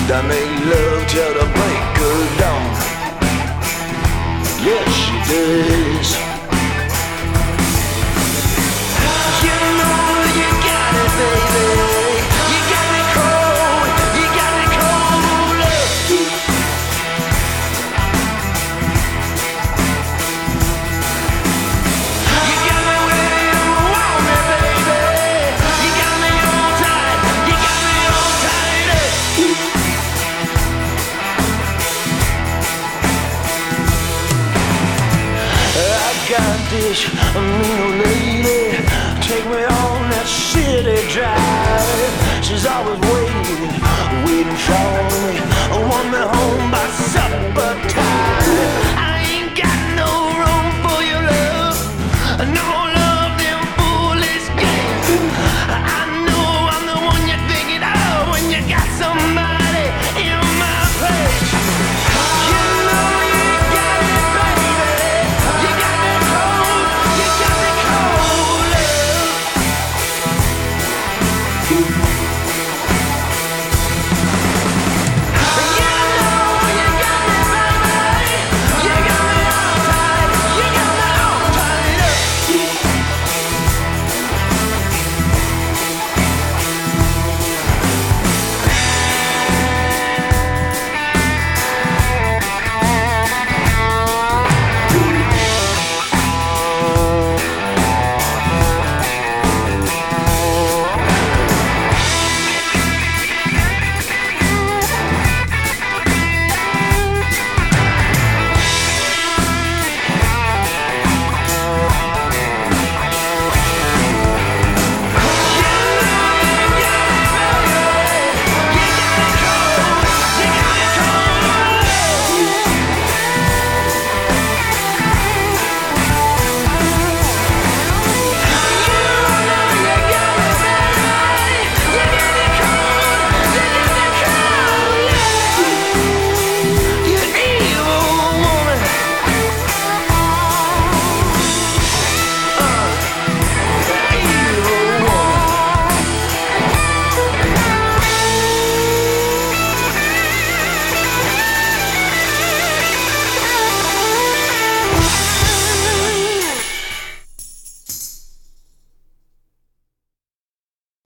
that made love till the break of dawn. Yes, she does. You know you got it, baby. You got me cold. You got me cold. You got me where you want me, baby. You got me on tight. You got me on tight. I got this mean old lady, take me on that city drive. She's always waiting.